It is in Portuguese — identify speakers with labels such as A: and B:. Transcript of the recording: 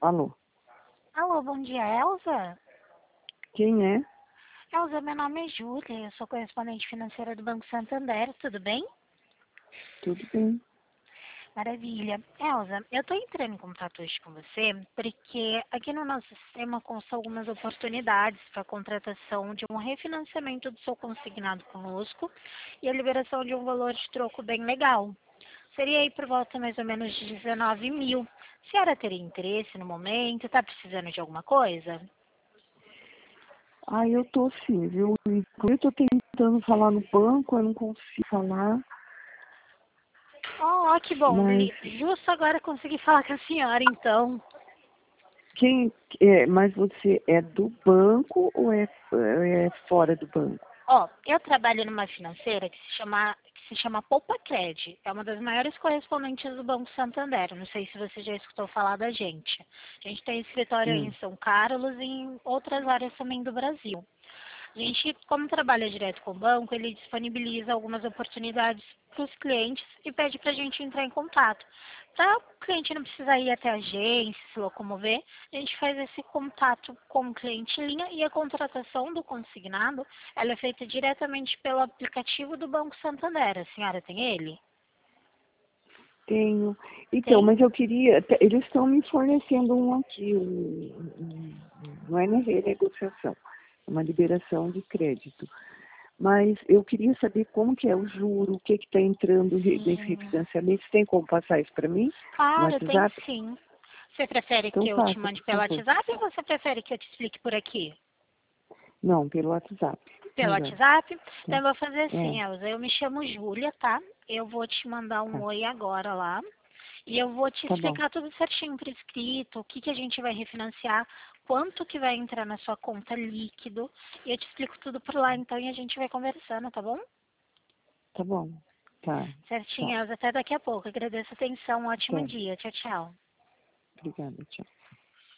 A: Alô,
B: Alô, bom dia, Elza?
A: quem é?
B: Elza, meu nome é Júlia, eu sou correspondente financeira do Banco Santander, tudo bem?
A: Tudo bem?
B: Maravilha. Elza, eu estou entrando em contato hoje com você porque aqui no nosso sistema constam algumas oportunidades para a contratação de um refinanciamento do seu consignado conosco e a liberação de um valor de troco bem legal. Seria aí por volta mais ou menos de 19 mil. A senhora teria interesse no momento? Está precisando de alguma coisa?
A: Eu tô sim, viu? Eu tô tentando falar no banco, eu não consigo falar,
B: Oh, que bom.
A: mas
B: Justo agora consegui falar com a senhora, então.
A: quem é? Mas você é do banco ou é fora do banco?
B: Ó, eu trabalho numa financeira que se chama Poupa Cred. É uma das maiores correspondentes do Banco Santander. Não sei se você já escutou falar da gente. A gente tem escritório aí em
A: Hum.
B: São Carlos e em outras áreas também do Brasil. A gente, como trabalha direto com o banco, ele disponibiliza algumas oportunidades para os clientes e pede para a gente entrar em contato. Para o cliente não precisar ir até a agência, se locomover, a gente faz esse contato com o cliente em linha e a contratação do consignado, ela é feita diretamente pelo aplicativo do Banco Santander. A senhora tem ele?
A: Tenho. Então,
B: Tem?
A: mas eu queria, eles estão me fornecendo um aqui, não é nem renegociação, é uma liberação de crédito. Mas eu queria saber como que é o juro, o que está entrando nesse
B: Sim.
A: refinanciamento. Você tem como passar isso para mim no
B: Claro, tem
A: WhatsApp?
B: sim. Você prefere
A: Então
B: que eu te
A: passa,
B: mande
A: por
B: pelo
A: favor.
B: WhatsApp ou você prefere que eu te explique por aqui?
A: Não, pelo WhatsApp.
B: Pelo
A: Melhor.
B: WhatsApp? Então
A: É,
B: eu vou fazer assim,
A: é,
B: Elza. Eu me chamo Júlia, tá? Eu vou te mandar um
A: tá,
B: oi agora lá. E eu vou te
A: tá bom,
B: explicar tudo certinho por escrito, o que que a gente vai refinanciar, quanto que vai entrar na sua conta líquido. E eu te explico tudo por lá, então, e a gente vai conversando, tá bom?
A: tá bom. Tá,
B: Certinho,
A: tchau.
B: Elza. Até daqui a pouco. Agradeço a atenção. Um ótimo
A: Até.
B: dia. Tchau, tchau.
A: Obrigada, tchau.